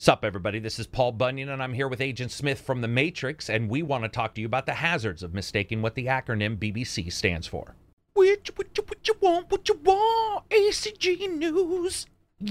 Sup, everybody? This is Paul Bunyan, and I'm here with Agent Smith from The Matrix, and we want to talk to you about the hazards of mistaking what the acronym BBC stands for. What you want, ACG News.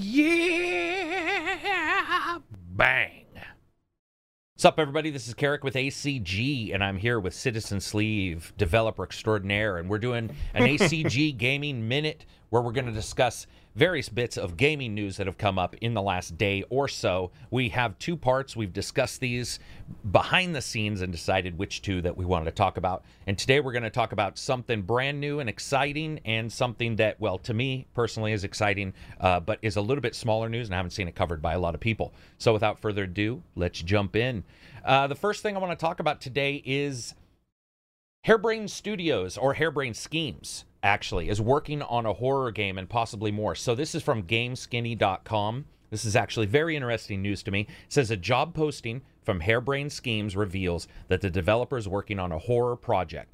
Yeah! Bang! Sup, everybody? This is Carrick with ACG, and I'm here with Citizen Sleeve, developer extraordinaire, and we're doing an ACG Gaming Minute where we're going to discuss various bits of gaming news that have come up in the last day or so. We have two parts. We've discussed these behind the scenes and decided which two that we wanted to talk about. And today we're going to talk about something brand new and exciting, and something that, well, to me personally is exciting, but is a little bit smaller news, and I haven't seen it covered by a lot of people. So without further ado, let's jump in. The first thing I want to talk about today is Harebrained Studios, or Harebrained Schemes, actually, is working on a horror game and possibly more. So this is from GameSkinny.com. This is actually very interesting news to me. It says a job posting from Harebrained Schemes reveals that the developer is working on a horror project,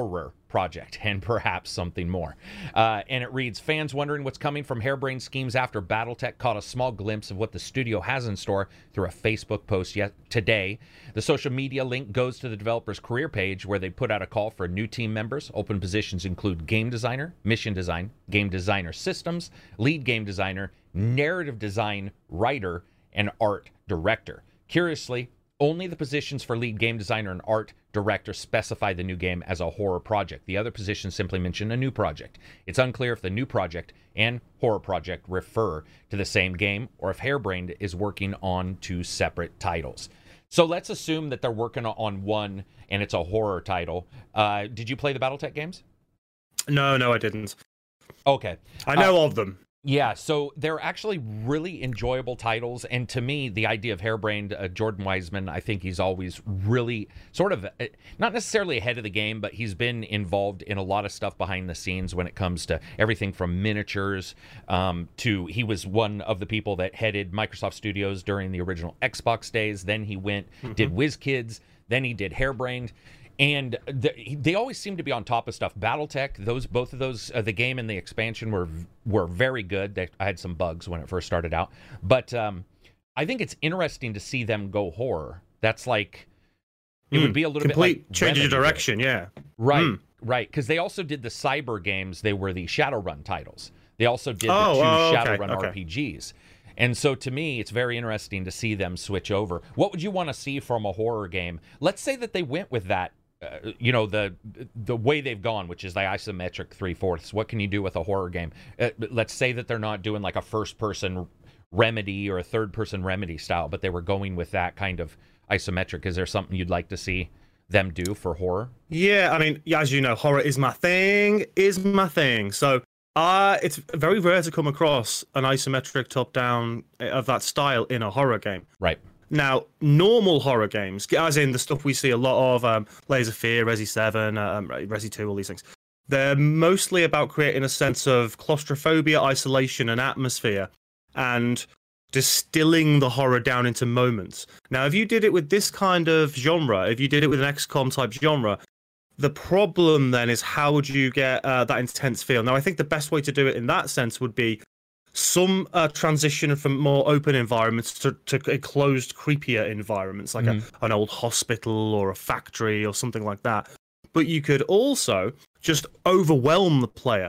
and perhaps something more. And it reads, fans wondering what's coming from Harebrained Schemes after Battletech caught a small glimpse of what the studio has in store through a Facebook post today. The social media link goes to the developer's career page, where they put out a call for new team members. Open positions include game designer, mission design, game designer systems, lead game designer, narrative design, writer, and art director. Curiously, only the positions for lead game designer and art director specify the new game as a horror project. The other positions simply mention a new project. It's unclear if the new project and horror project refer to the same game, or if Harebrained is working on two separate titles. So let's assume that they're working on one and it's a horror title. Did you play the Battletech games? No, I didn't. Okay. I know of them. Yeah, so they're actually really enjoyable titles, and to me, the idea of Harebrained, Jordan Weisman, I think he's always really sort of, not necessarily ahead of the game, but he's been involved in a lot of stuff behind the scenes when it comes to everything from miniatures to, he was one of the people that headed Microsoft Studios during the original Xbox days. Then he went, did WizKids, then he did Harebrained. And they always seem to be on top of stuff. Battletech, both of those, the game and the expansion were very good. I had some bugs when it first started out, but I think it's interesting to see them go horror. That's like, it would be a little complete bit like change of direction, yeah. Right, right. Because they also did the Cyber games. They were the Shadowrun titles. They also did the two Shadowrun RPGs. And so to me, it's very interesting to see them switch over. What would you want to see from a horror game? Let's say that they went with that. The way they've gone, which is the isometric 3/4. What can you do with a horror game? Let's say that they're not doing like a first-person Remedy or a third-person Remedy style, but they were going with that kind of isometric. Is there something you'd like to see them do for horror? Yeah, I mean, as you know, horror is my thing. So it's very rare to come across an isometric top-down of that style in a horror game. Right. Now, normal horror games, as in the stuff we see a lot of, Layers of Fear, Resi 7, Resi 2, all these things, they're mostly about creating a sense of claustrophobia, isolation, and atmosphere, and distilling the horror down into moments. Now, if you did it with this kind of genre, if you did it with an XCOM type genre, the problem then is how would you get that intense feel? Now, I think the best way to do it in that sense would be some transition from more open environments to closed, creepier environments, like an old hospital or a factory or something like that. But you could also just overwhelm the player,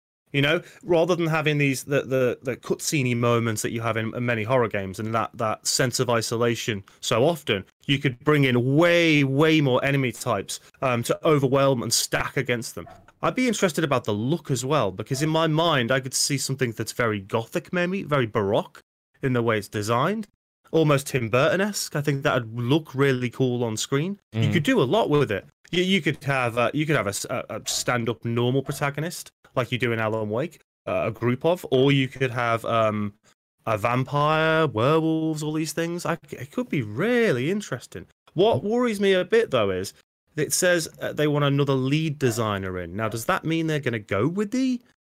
rather than having these the cutscene moments that you have in many horror games, and that sense of isolation so often. You could bring in way more enemy types to overwhelm and stack against them. I'd be interested about the look as well, because in my mind, I could see something that's very gothic, maybe very baroque in the way it's designed, almost Tim Burton-esque. I think that would look really cool on screen. You could do a lot with it. You could have a stand-up normal protagonist, like you do in Alan Wake, a group of, or you could have a vampire, werewolves, all these things. It could be really interesting. What worries me a bit, though, is it says they want another lead designer in. Now, does that mean they're going to go with the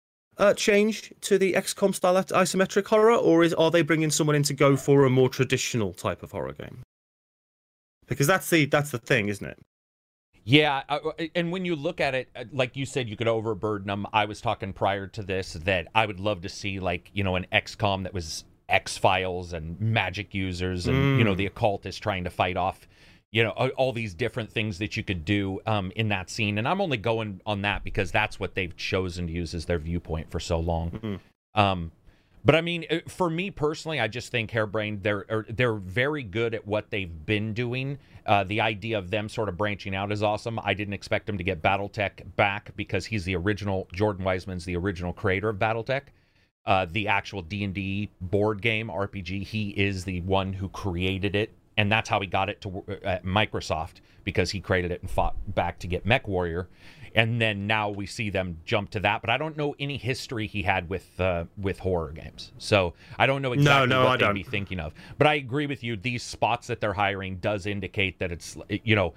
change to the XCOM style isometric horror, or are they bringing someone in to go for a more traditional type of horror game? Because that's the thing, isn't it? Yeah, and when you look at it, like you said, you could overburden them. I was talking prior to this that I would love to see, like, an XCOM that was X-Files and magic users and, you know, the occult is trying to fight off, you know, all these different things that you could do in that scene. And I'm only going on that because that's what they've chosen to use as their viewpoint for so long. But I mean, for me personally, I just think Harebrained, they're very good at what they've been doing. The idea of them sort of branching out is awesome. I didn't expect them to get BattleTech back because he's the original, Jordan Weisman's the original creator of BattleTech. The actual D&D board game RPG, he is the one who created it. And that's how he got it to Microsoft, because he created it and fought back to get MechWarrior. And then now we see them jump to that. But I don't know any history he had with horror games. So I don't know exactly what they'd be thinking of. But I agree with you. These spots that they're hiring does indicate that it's, you know,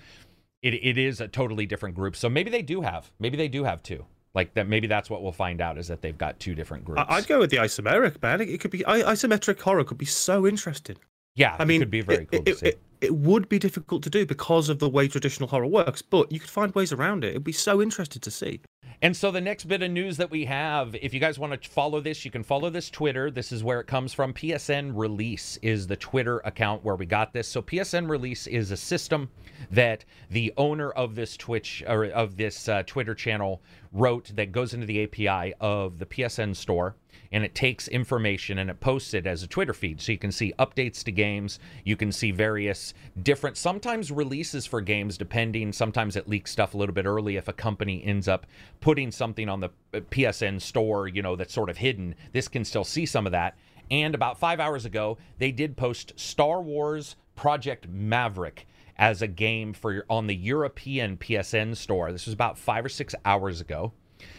it is a totally different group. So maybe they do have two. Like that, maybe that's what we'll find out, is that they've got two different groups. I'd go with the isometric, man. It could be isometric horror. Could be so interesting. Yeah, I mean, it could be very cool to see. It would be difficult to do because of the way traditional horror works, but you could find ways around it. It'd be so interesting to see. And so the next bit of news that we have, if you guys want to follow this, you can follow this Twitter. This is where it comes from. PSN Release is the Twitter account where we got this. So PSN Release is a system that the owner of this Twitch, or of this Twitter channel, wrote that goes into the API of the PSN store. And it takes information and it posts it as a Twitter feed. So you can see updates to games. You can see various different, sometimes releases for games, depending. Sometimes it leaks stuff a little bit early if a company ends up putting something on the PSN store, you know, that's sort of hidden. This can still see some of that. And about 5 hours ago, they did post Star Wars Project Maverick as a game on the European PSN store. This was about 5 or 6 hours ago.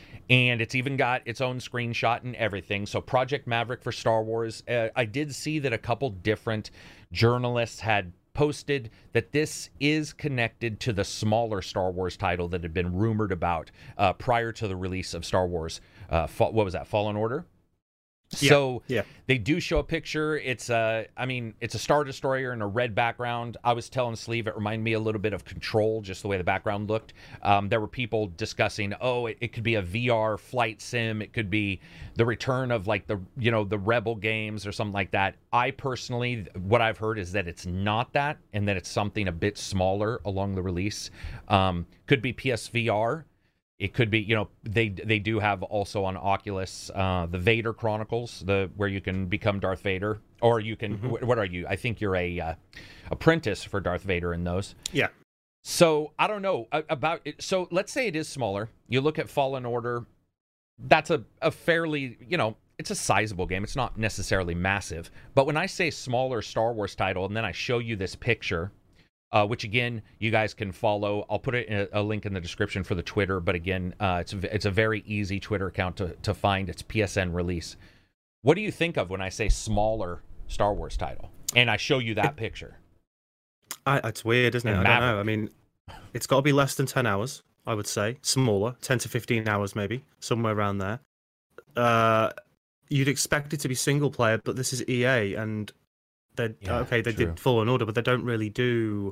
And it's even got its own screenshot and everything. So Project Maverick for Star Wars. I did see that a couple different journalists had posted that this is connected to the smaller Star Wars title that had been rumored about prior to the release of Star Wars. What was that? Fallen Order? So they do show a picture. It's a Star Destroyer in a red background. I was telling Sleeve it reminded me a little bit of Control, just the way the background looked. There were people discussing, it could be a VR flight sim. It could be the return of like the Rebel games or something like that. I personally, what I've heard is that it's not that, and that it's something a bit smaller along the release. Could be PSVR. It could be, they do have also on Oculus the Vader Chronicles, where you can become Darth Vader, or you can. What are you? I think you're a apprentice for Darth Vader in those. Yeah. So I don't know about it. So let's say it is smaller. You look at Fallen Order. That's a fairly, it's a sizable game. It's not necessarily massive. But when I say smaller Star Wars title, and then I show you this picture. Which again, you guys can follow. I'll put it in a link in the description for the Twitter. But again, it's a very easy Twitter account to find. It's PSN Release. What do you think of when I say smaller Star Wars title and I show you that picture? It's weird, isn't it? I don't know. I mean, it's got to be less than 10 hours, I would say. Smaller, 10 to 15 hours maybe, somewhere around there. You'd expect it to be single player, but this is EA, and they did Fallen Order, but they don't really do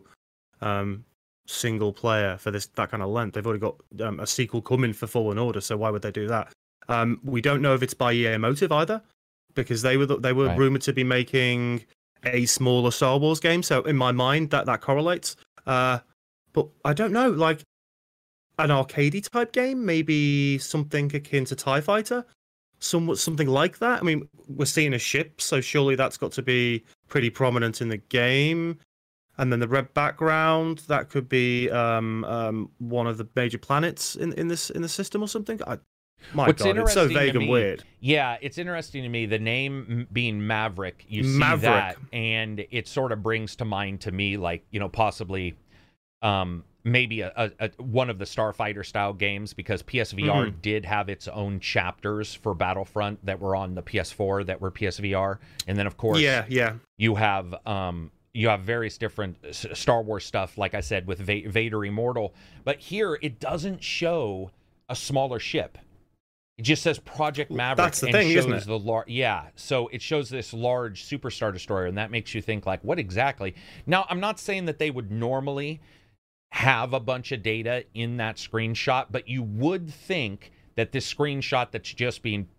single player for that kind of length. They've already got a sequel coming for Fallen Order, so why would they do that? We don't know if it's by EA Motive either, because they were rumored to be making a smaller Star Wars game. So in my mind, that correlates. But I don't know, like an arcadey type game, maybe something akin to TIE Fighter. Something like that. I mean, we're seeing a ship, so surely that's got to be pretty prominent in the game. And then the red background, that could be one of the major planets in the system or something. It's so vague and weird. Yeah, it's interesting to me. The name being Maverick, you see that, and it sort of brings to mind to me, like, possibly maybe one of the Starfighter style games, because PSVR did have its own chapters for Battlefront that were on the PS4 that were PSVR, and then of course you have various different Star Wars stuff, like I said, with Vader Immortal. But here it doesn't show a smaller ship. It just says Project Maverick. That's the thing, isn't it? So it shows this large Super Star Destroyer, and that makes you think, like, what exactly? Now, I'm not saying that they would normally have a bunch of data in that screenshot, but you would think that this screenshot that's just being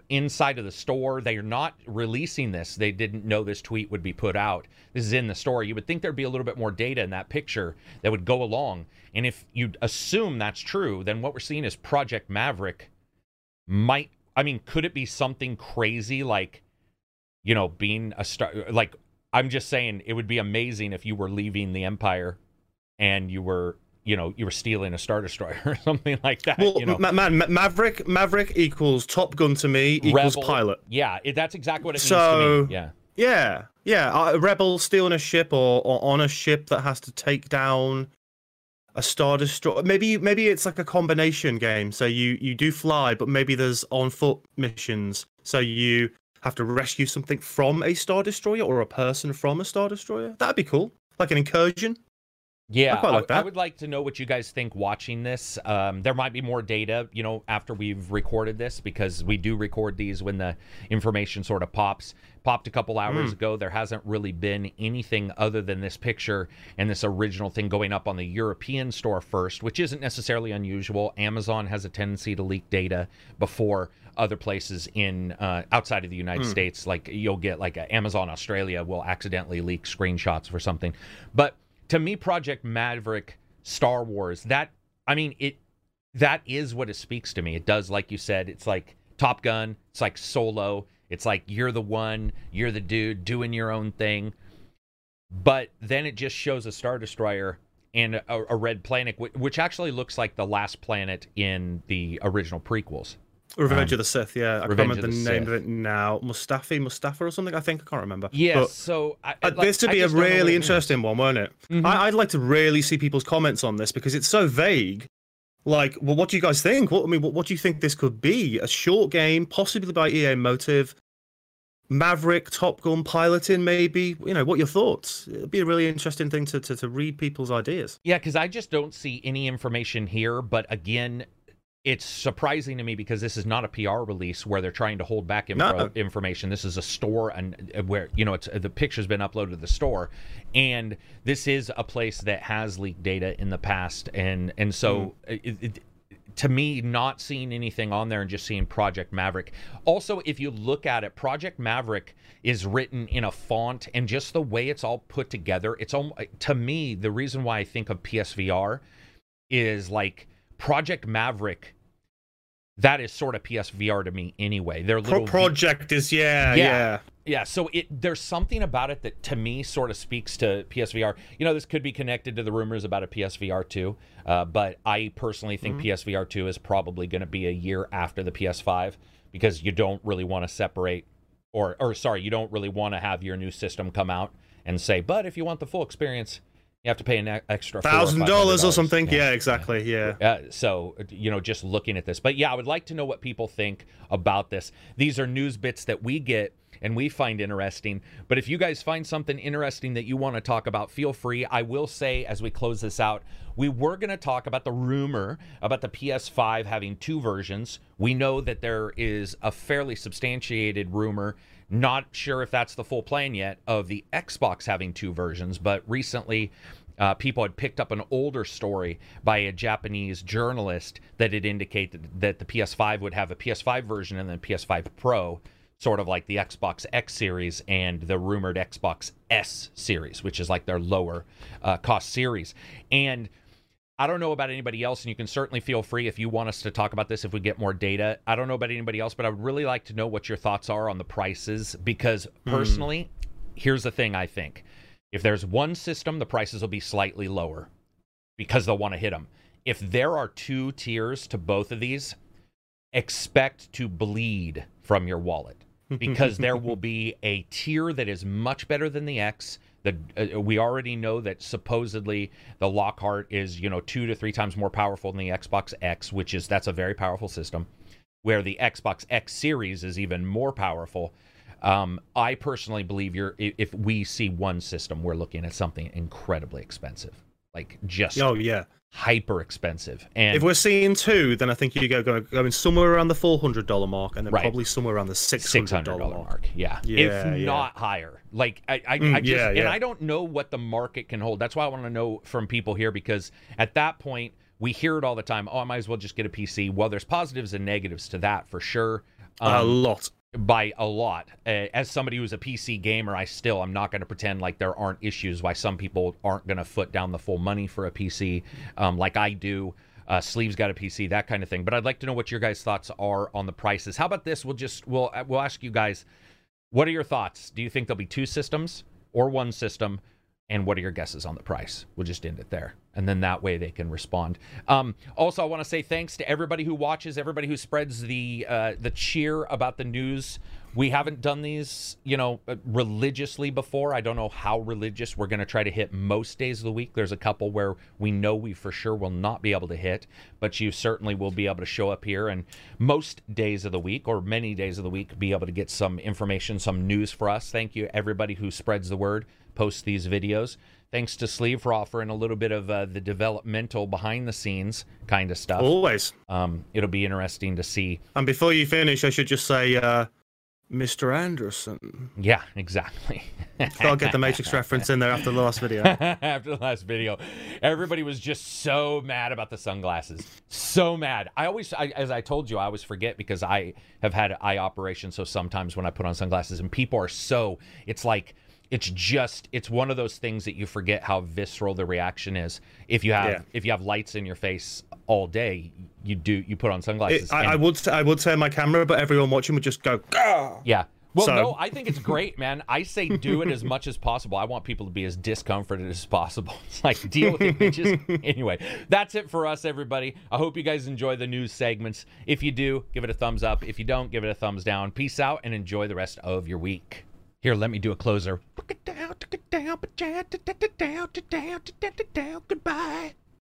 inside of the store. They are not releasing this. They didn't know this tweet would be put out. This is in the store. You would think there'd be a little bit more data in that picture that would go along. And if you assume that's true, then what we're seeing is Project Maverick could it be something crazy like, being a star? Like, I'm just saying it would be amazing if you were leaving the Empire and you were stealing a Star Destroyer or something like that. Well, Maverick equals Top Gun to me, equals Rebel, pilot. Yeah, that's exactly what it means to me. Yeah. A rebel stealing a ship or on a ship that has to take down a Star Destroyer. Maybe it's like a combination game. So you do fly, but maybe there's on foot missions. So you have to rescue something from a Star Destroyer or a person from a Star Destroyer. That'd be cool, like an incursion. Yeah, I quite like that. I would like to know what you guys think watching this. There might be more data, after we've recorded this, because we do record these when the information sort of popped a couple hours ago. There hasn't really been anything other than this picture and this original thing going up on the European store first, which isn't necessarily unusual. Amazon has a tendency to leak data before other places in outside of the United States. Like you'll get like Amazon Australia will accidentally leak screenshots for something. But to me, Project Maverick, Star Wars, that is what it speaks to me. It does, like you said, it's like Top Gun, it's like Solo, it's like you're the one, you're the dude doing your own thing. But then it just shows a Star Destroyer and a red planet, which actually looks like the last planet in the original prequels. Revenge of the Sith, yeah. I can't remember the name Sith. of it now. Mustafa or something, I think. I can't remember. Yeah, but so... this would be a really interesting one, won't it? Mm-hmm. I'd like to really see people's comments on this because it's so vague. Like, well, what do you guys think? What do you think this could be? A short game, possibly by EA Motive, Maverick, Top Gun piloting, maybe. What are your thoughts? It'd be a really interesting thing to read people's ideas. Yeah, because I just don't see any information here, but again... It's surprising to me because this is not a PR release where they're trying to hold back information. This is a store and where it's the picture's been uploaded to the store, and this is a place that has leaked data in the past, and so to me, not seeing anything on there and just seeing Project Maverick. Also, if you look at it, Project Maverick is written in a font, and just the way it's all put together, it's to me the reason why I think of PSVR is like Project Maverick. That is sort of PSVR to me anyway. Their little project is yeah. So there's something about it that to me sort of speaks to PSVR. This could be connected to the rumors about a PSVR 2, but I personally think PSVR 2 is probably going to be a year after the PS5 because you don't really want to separate, you don't really want to have your new system come out and say, but if you want the full experience, you have to pay an extra $1,000 or something. Yeah, exactly. Yeah. So, just looking at this. But yeah, I would like to know what people think about this. These are news bits that we get and we find interesting. But if you guys find something interesting that you want to talk about, feel free. I will say, as we close this out, we were going to talk about the rumor about the PS5 having two versions. We know that there is a fairly substantiated rumor, not sure if that's the full plan yet, of the Xbox having two versions. But recently, people had picked up an older story by a Japanese journalist that had indicated that the PS5 would have a PS5 version and then PS5 Pro, sort of like the Xbox X series and the rumored Xbox S series, which is like their lower cost series. And I don't know about anybody else, and you can certainly feel free if you want us to talk about this if we get more data. I don't know about anybody else, but I would really like to know what your thoughts are on the prices, because personally, here's the thing I think. If there's one system, the prices will be slightly lower because they'll want to hit them. If there are two tiers to both of these, expect to bleed from your wallet because there will be a tier that is much better than the X. We already know that supposedly the Lockhart is 2 to 3 times more powerful than the Xbox X, that's a very powerful system, where the Xbox X series is even more powerful. I personally believe if we see one system, we're looking at something incredibly expensive, like just hyper expensive. And if we're seeing two, then I think you going somewhere around the $400 mark, and then probably somewhere around the $600 mark. Yeah, if not higher. Like I don't know what the market can hold. That's why I want to know from people here, because at that point we hear it all the time. Oh, I might as well just get a PC. Well, there's positives and negatives to that for sure. A lot. By a lot. As somebody who's a PC gamer, I'm not going to pretend like there aren't issues why some people aren't going to foot down the full money for a PC like I do. Sleeve's got a PC, that kind of thing. But I'd like to know what your guys' thoughts are on the prices. How about this? We'll ask you guys, what are your thoughts? Do you think there'll be 2 systems or 1 system? And what are your guesses on the price? We'll just end it there. And then that way they can respond. Also, I want to say thanks to everybody who watches, everybody who spreads the cheer about the news. We haven't done these, religiously before. I don't know how religious. We're going to try to hit most days of the week. There's a couple where we know we for sure will not be able to hit, but you certainly will be able to show up here and most days of the week or many days of the week be able to get some information, some news for us. Thank you, everybody who spreads the word, posts these videos. Thanks to Sleeve for offering a little bit of the developmental behind-the-scenes kind of stuff. Always. It'll be interesting to see. And before you finish, I should just say, Mr. Anderson. Yeah, exactly. Gotta get the Matrix reference in there after the last video. After the last video. Everybody was just so mad about the sunglasses. So mad. As I told you, I always forget because I have had an eye operation, so sometimes when I put on sunglasses and people are it's one of those things that you forget how visceral the reaction is. If you have lights in your face all day, you put on sunglasses. I would turn my camera, but everyone watching would just go, Gah! Yeah. Well, no, I think it's great, man. I say do it as much as possible. I want people to be as discomforted as possible. It's like, deal with it, bitches. Anyway, that's it for us, everybody. I hope you guys enjoy the news segments. If you do, give it a thumbs up. If you don't, give it a thumbs down. Peace out and enjoy the rest of your week. Here, let me do a closer. Goodbye.